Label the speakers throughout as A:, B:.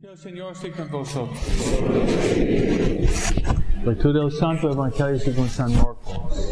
A: El Señor esté con vosotros. Lectura del Santo Evangelio según San Marcos.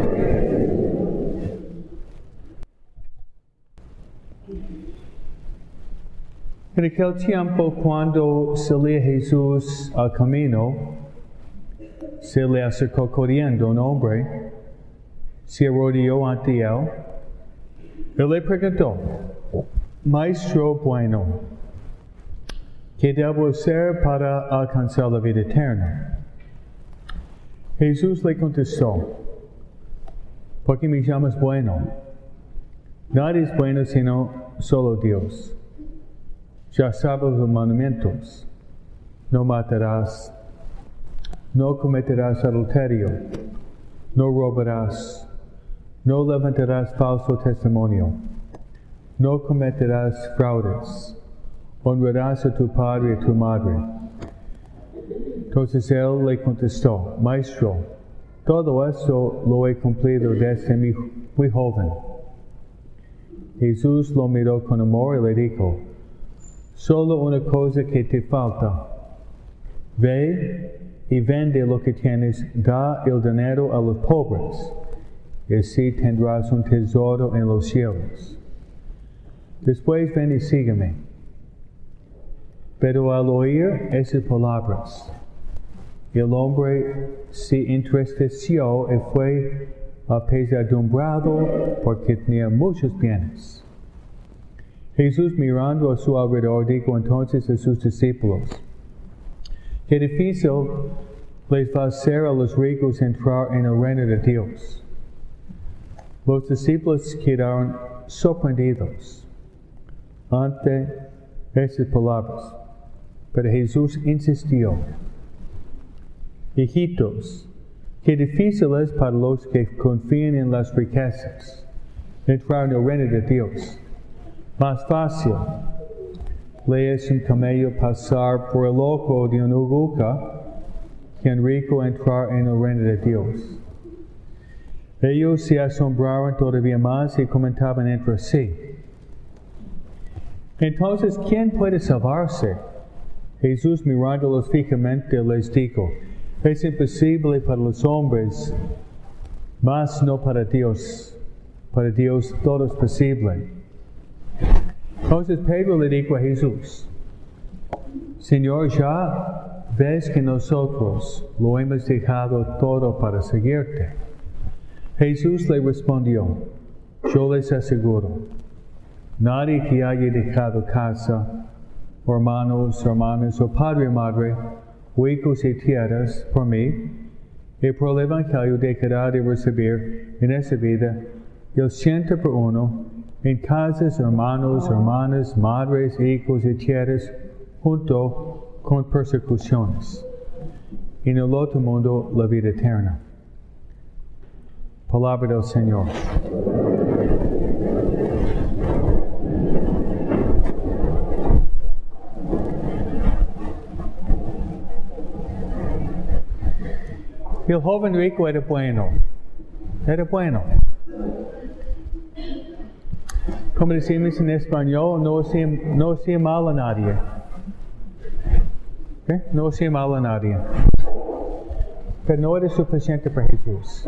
A: En aquel tiempo, cuando salía Jesús al camino, se le acercó corriendo un hombre, se arrodilló ante él, y le preguntó: Maestro bueno, ¿qué debo hacer para alcanzar la vida eterna? Jesús le contestó: ¿por qué me llamas bueno? Nadie es bueno sino solo Dios. Ya sabes los mandamientos: no matarás, no cometerás adulterio, no robarás, no levantarás falso testimonio, no cometerás fraudes, honrarás a tu padre y a tu madre. Entonces él le contestó: Maestro, todo esto lo he cumplido desde muy joven. Jesús lo miró con amor y le dijo: solo una cosa que te falta. Ve y vende lo que tienes, da el dinero a los pobres, y así tendrás un tesoro en los cielos. Después ven y sígueme. Pero al oír esas palabras, el hombre se entristeció y fue apesadumbrado porque tenía muchos bienes. Jesús, mirando a su alrededor, dijo entonces a sus discípulos: qué difícil les va a ser a los ricos entrar en el reino de Dios. Los discípulos quedaron sorprendidos ante esas palabras. Pero Jesús insistió: hijitos, qué difícil es para los que confían en las riquezas entrar en el reino de Dios. Más fácil le es un camello pasar por el ojo de una aguja que un rico entrar en el reino de Dios. Ellos se asombraron todavía más y comentaban entre sí: entonces, ¿quién puede salvarse? Jesús, mirándolos fijamente, les dijo: es imposible para los hombres, mas no para Dios. Para Dios todo es posible. Entonces Pedro le dijo a Jesús: Señor, ya ves que nosotros lo hemos dejado todo para seguirte. Jesús le respondió: yo les aseguro, nadie que haya dejado casa, o hermanos, hermanas, o padre o madre, o hijos y tierras, por mí, y por el Evangelio dejará de recibir en esta vida el 100 por uno, en casas, hermanos, hermanas, madres, hijos y tierras, junto con persecuciones. Y en el otro mundo, la vida eterna. Palabra del Señor. El joven rico era bueno. Era bueno. Como decimos en español, no hacía mal a nadie. ¿Okay? No hacía mal a nadie. Pero no era suficiente para Jesús.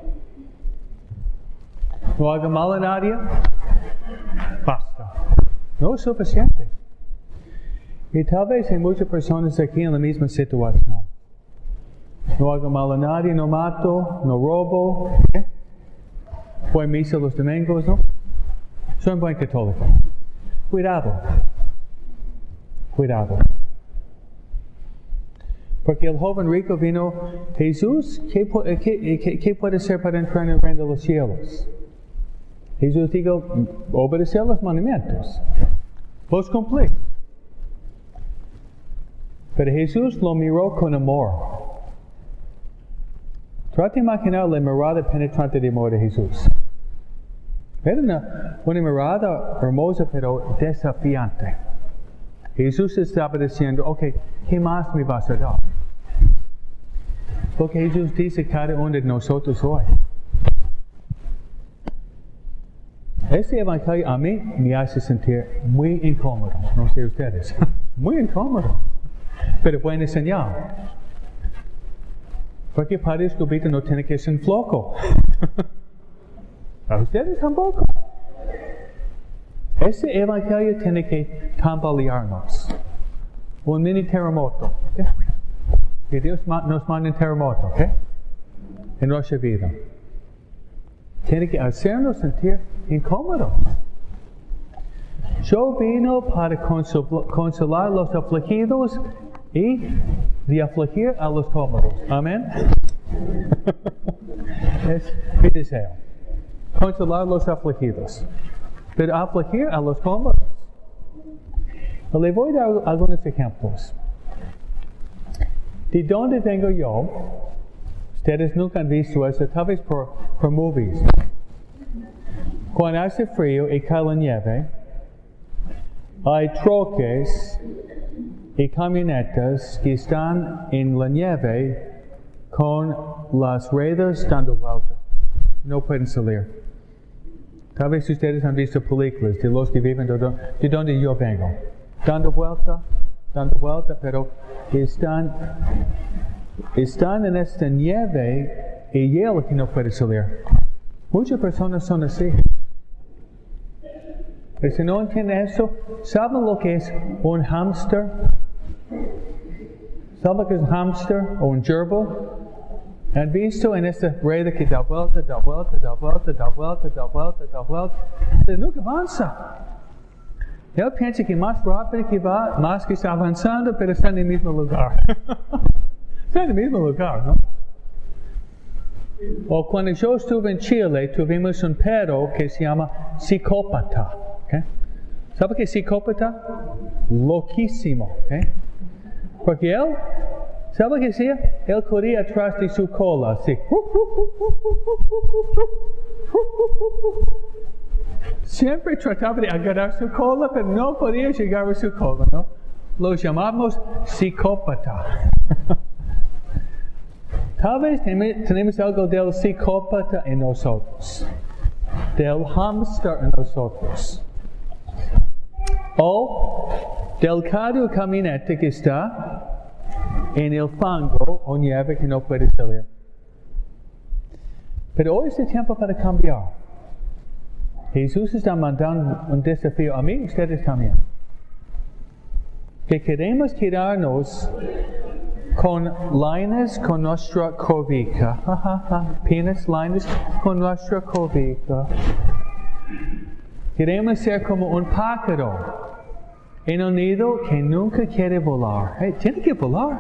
A: No haga mal a nadie, basta. No es suficiente. Y tal vez hay muchas personas aquí en la misma situación. No hago mal a nadie, no mato, no robo. ¿Eh? Voy a misa los domingos, ¿no? Soy un buen católico. Cuidado. Cuidado. Porque el joven rico vino: Jesús, ¿qué puede hacer para entrar en el reino de los cielos? Jesús dijo: obedecer los mandamientos. Los cumplí. Pero Jesús lo miró con amor. Trata de imaginar la mirada penetrante de amor de Jesús. Era una mirada hermosa pero desafiante. Jesús estaba diciendo: ok, ¿qué más me vas a dar? Lo que Jesús dice a cada uno de nosotros hoy. Este evangelio a mí me hace sentir muy incómodo, no sé ustedes. Muy incómodo. Pero buena señal. Porque para descubrir no tiene que ser flojo. Para ustedes tampoco. Ese evangelio tiene que tambalearnos. Un mini terremoto. ¿Okay? Que Dios nos manda un terremoto. ¿Okay? En nuestra vida. Tiene que hacernos sentir incómodos. Yo vino para consolar los afligidos y de afligir a los cómodos. Amén. Es mi deseo. Consolar a los afligidos. Pero afligir a los cómodos. Le voy a dar algunos ejemplos. ¿De dónde vengo yo? Ustedes nunca han visto eso, tal vez por movies. Cuando hace frío y cae la nieve, hay troques y camionetas que están en la nieve con las ruedas dando vuelta. No pueden salir. Tal vez ustedes han visto películas de los que viven de donde yo vengo. Dando vuelta, pero están en esta nieve y hielo que no puede salir. Muchas personas son así. Pero si no entienden eso, ¿saben lo que es un hámster? ¿Saben lo que es un hámster o un gerbil? ¿Han visto en esta rueda que da vuelta? Pero nunca avanza. Él piensa que más rápido que va, más que está avanzando, pero está en el mismo lugar. Está en el mismo lugar, ¿no? O cuando yo estuve en Chile, tuvimos un perro que se llama psicópata. ¿Okay? ¿Sabe qué es psicópata? Loquísimo. ¿Okay? Porque él, ¿sabe qué hacía? Él corría atrás de su cola, así. Siempre trataba de agarrar su cola, pero no podía llegar a su cola, ¿no? Lo llamamos psicópata. Tal vez tenemos algo del psicópata en nosotros, del hámster en nosotros, o del carro camioneta que está en el fango o nieve que no puede salir. Pero hoy es el tiempo para cambiar. Jesús está mandando un desafío a mí y ustedes también. Que queremos quedarnos con lines con nuestra cobija. Penas lines con nuestra cobija. Queremos ser como un pájaro en un nido que nunca quiere volar. Tiene que volar.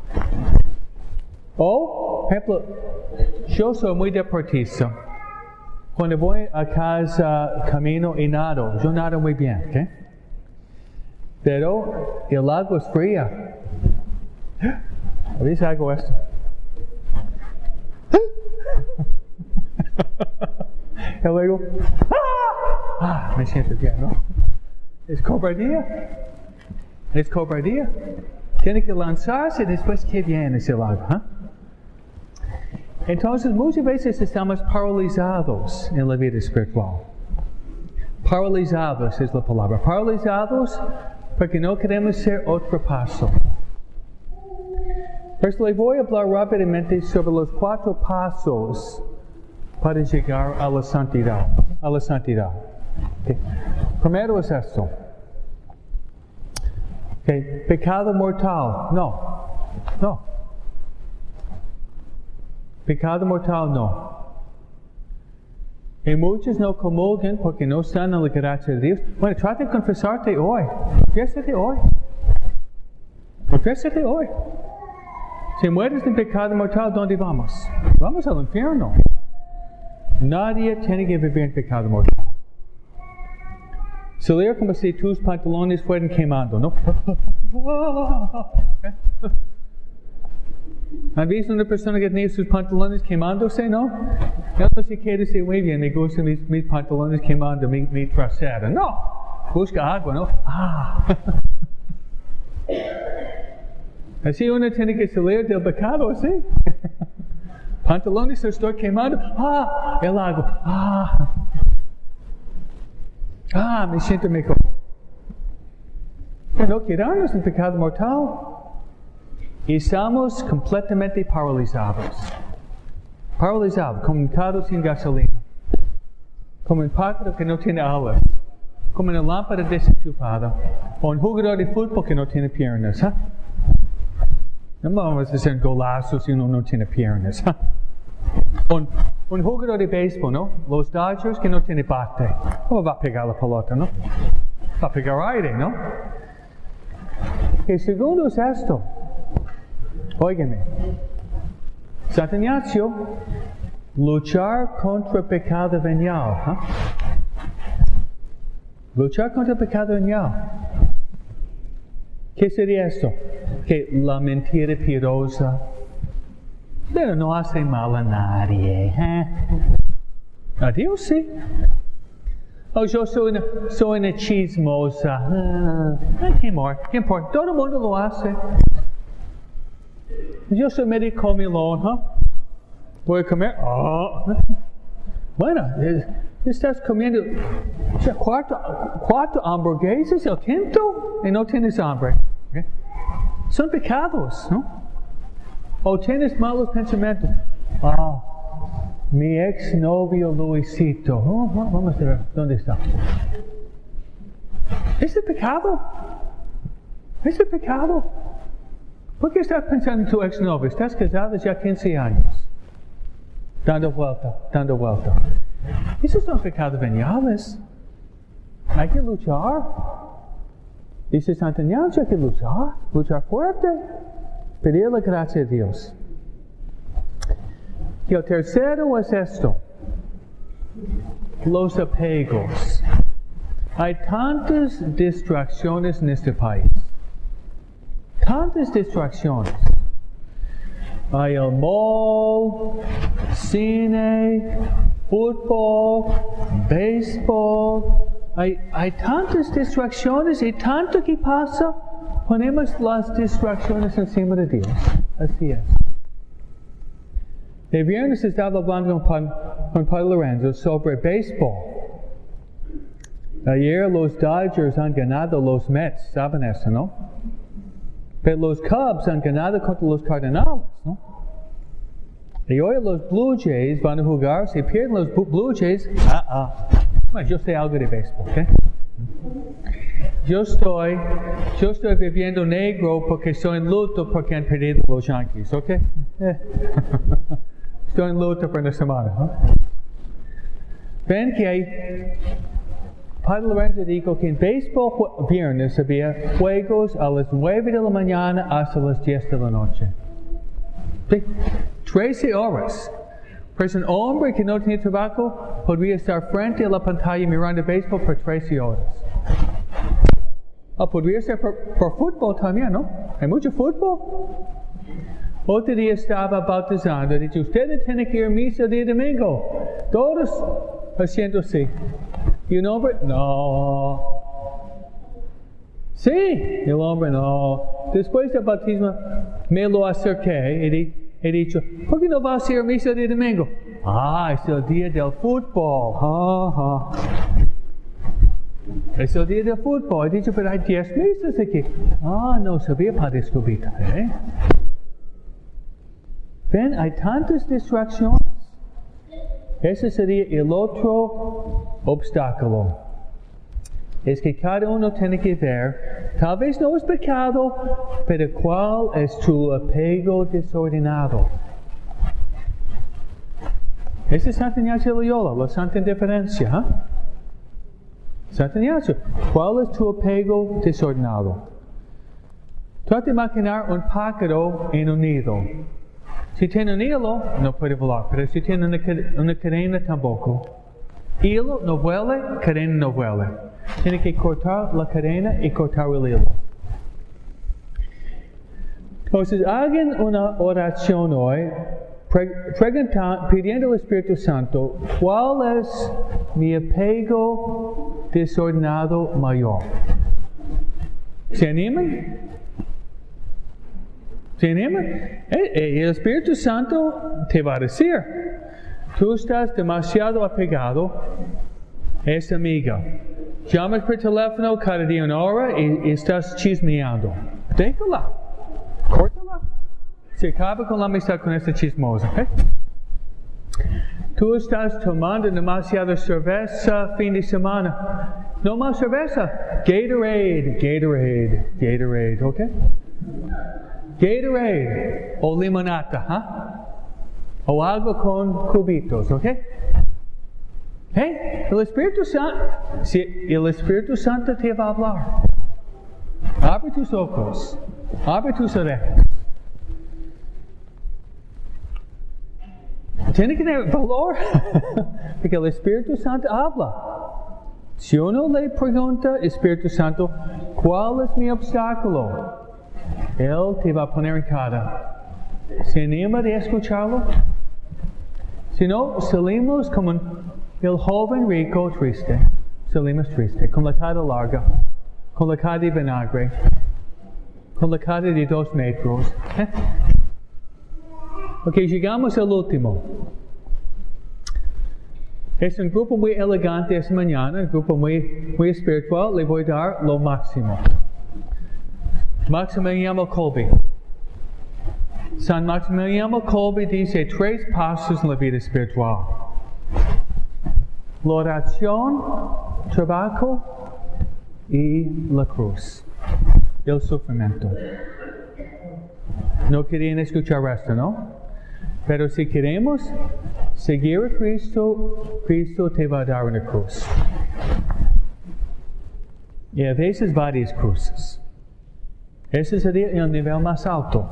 A: O, por ejemplo, yo soy muy deportista. Cuando voy a casa, camino y nado. Yo nado muy bien, ¿ok? Pero el agua es fría. A veces hago esto. Y luego, me siento bien, ¿no? Es cobardía. Tiene que lanzarse y después que viene ese agua, ¿eh? Entonces, muchas veces estamos paralizados en la vida espiritual. Paralizados es la palabra. Paralizados porque no queremos ser otro paso. Pues le voy a hablar rápidamente sobre los 4 pasos para llegar a la santidad. Okay. Primero es esto. Okay. Pecado mortal. No. Pecado mortal no. Y muchos no comulgan porque no están en la gracia de Dios. Bueno, trata de confesarte hoy. Confiésate hoy. Si mueres en pecado mortal, ¿dónde vamos? Vamos al infierno. Nadie tiene que vivir en pecado mortal. Salir como si tus pantalones fueran quemando, ¿no? ¿Han visto una persona que tiene sus pantalones quemándose, no? Él no se quiere decir, muy bien, me gustan mis pantalones quemando mi trasero. No, busca agua, ¿no? Así uno tiene que salir del pecado, ¿sí? Pantalones se están quemando. El agua. Me siento mejor. no quedarnos en pecado mortal. Y estamos completamente paralizados. Paralizados, como un carro sin gasolina. Como un pájaro que no tiene alas. Como una lámpara desenchufada. O un jugador de fútbol que no tiene piernas. ¿Eh? No vamos a hacer golazos si uno no tiene piernas. ¿Eh? Un jugador de béisbol, ¿no? Los Dodgers que no tiene bate. ¿Cómo va a pegar la pelota, no? Va a pegar aire, ¿no? El segundo es esto. Óigame. Santo Ignacio, luchar contra el pecado venial. ¿Eh? Luchar contra el pecado venial. ¿Qué sería esto? Que la mentira piadosa, pero no hace mal a nadie. ¿Eh? A Dios sí. Oh, yo soy una chismosa. ¿Qué importa? Todo el mundo lo hace. Yo soy medio comilón, ¿eh? Voy a comer. Bueno, estás comiendo cuatro hamburguesas, el quinto, y no tienes hambre. ¿Okay? Son pecados, ¿no? O tienes malos pensamientos. Mi exnovio Luisito. Vamos a ver, ¿dónde está? ¿Es el pecado? ¿Es el pecado? ¿Por qué estás pensando en tu exnovio? Estás casado ya 15 años. Dando vuelta. Esos son pecados veniales. Hay que luchar. Dice Santo Ignacio, hay que luchar fuerte. Pedir la gracia de Dios. Y el tercero es esto. Los apegos. Hay tantas distracciones en este país. Tantas distracciones. Hay el mall, cine, fútbol, béisbol. Hay tantas distracciones y tanto que pasa. Ponemos las distracciones encima de Dios. Así es. El viernes estaba hablando con Padre Lorenzo sobre béisbol. Ayer los Dodgers han ganado los Mets, ¿saben eso, no? Pero los Cubs han ganado contra los Cardenales, ¿no? Y hoy los Blue Jays van a jugar. Si pierden los Blue Jays, Bueno, yo sé algo de béisbol, ¿ok? Yo estoy viviendo negro porque estoy en luto porque han perdido los Yankees, ¿ok? Estoy en luto por una semana, ¿no? Ven que hay... Padre Lorenzo dijo que en béisbol viernes había juegos a las 9 de la mañana hasta las 10 de la noche. ¿Sí? 13 horas. Pues un hombre que no tiene trabajo podría estar frente a la pantalla mirando béisbol por 13 horas. Podría ser por fútbol también, ¿no? Hay mucho fútbol. Otro día estaba bautizando. Dice, ustedes tienen que ir a misa el día domingo. Todos haciendo así. Y un hombre, no. Sí, el hombre, no. Después del bautismo, me lo acerqué y he dicho, ¿por qué no vas a ir a misa el día domingo? Es el día del fútbol. Es el día del fútbol. He dicho, pero hay 10 misas aquí. No sabía para descubrir, ¿eh? Ven, hay tantas distracciones. Ese sería el otro obstáculo. Es que cada uno tiene que ver, tal vez no es pecado, pero ¿cuál es tu apego desordenado? Ese es Santo Ignacio de Loyola, la Santa Indiferencia. ¿Eh? Santo Ignacio, ¿cuál es tu apego desordenado? Trata de imaginar un pájaro en un nido. Si tiene un hilo, no puede volar, pero si tiene una cadena tampoco. Hilo no vuela, cadena no vuela. Tiene que cortar la cadena y cortar el hilo. Entonces, hagan una oración hoy, pidiendo al Espíritu Santo, ¿cuál es mi apego desordenado mayor? ¿Se animan? ¿Se animan? El Espíritu Santo te va a decir, tú estás demasiado apegado a esa amiga. Llamas por teléfono cada día una hora y estás chismeando. Déjala. Córtala. Se acaba con la amistad con esta chismosa. ¿Eh? Tú estás tomando demasiada cerveza fin de semana. No más cerveza. Gatorade, ¿ok? Gatorade o limonata, o algo con cubitos, ¿ok? Hey, el Espíritu Santo te va a hablar. Abre tus ojos, abre tus orejas. Tiene que tener valor, porque el Espíritu Santo habla. Si uno le pregunta, Espíritu Santo, ¿cuál es mi obstáculo? Él te va a poner en cara. ¿Se anima de escucharlo? Si no, salimos como el joven rico triste. Salimos triste, con la cara larga, con la cara de vinagre, con la cara de 2 metros. Ok, llegamos al último. Es un grupo muy elegante esta mañana, un grupo muy espiritual. Le voy a dar lo máximo. Maximiliano Kolbe. San Maximiliano Kolbe dice 3 pasos en la vida espiritual. La oración, trabajo y la cruz. El sufrimiento. No querían escuchar esto, ¿no? Pero si queremos seguir a Cristo, Cristo te va a dar una cruz. Y a veces varias cruces. Ese sería el nivel más alto.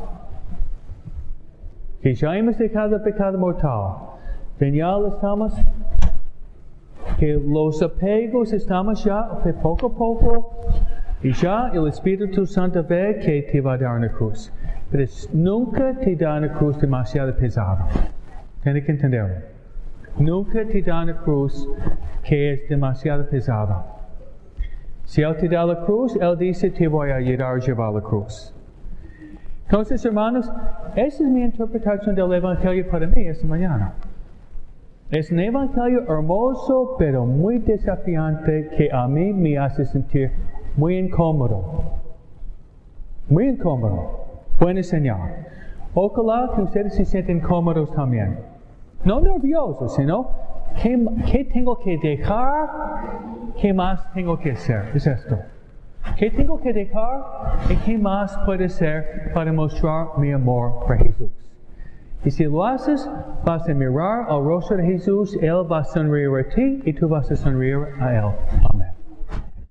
A: Que ya hemos dejado el pecado mortal. Genial estamos. Que los apegos estamos ya de poco a poco. Y ya el Espíritu Santo ve que te va a dar una cruz. Pero nunca te da una cruz demasiado pesada. Tienes que entenderlo. Nunca te da una cruz que es demasiado pesada. Si Él te da la cruz, Él dice, te voy a ayudar a llevar la cruz. Entonces, hermanos, esa es mi interpretación del Evangelio para mí esta mañana. Es un Evangelio hermoso, pero muy desafiante, que a mí me hace sentir muy incómodo. Muy incómodo. Buena señal. Ojalá que ustedes se sienten cómodos también. No nerviosos, sino, ¿qué tengo que dejar? ¿Qué más tengo que hacer? Es esto. ¿Qué tengo que dejar? ¿Y qué más puede ser para mostrar mi amor por Jesús? Y si lo haces, vas a mirar al rostro de Jesús, Él va a sonreír a ti y tú vas a sonreír a Él. Amén.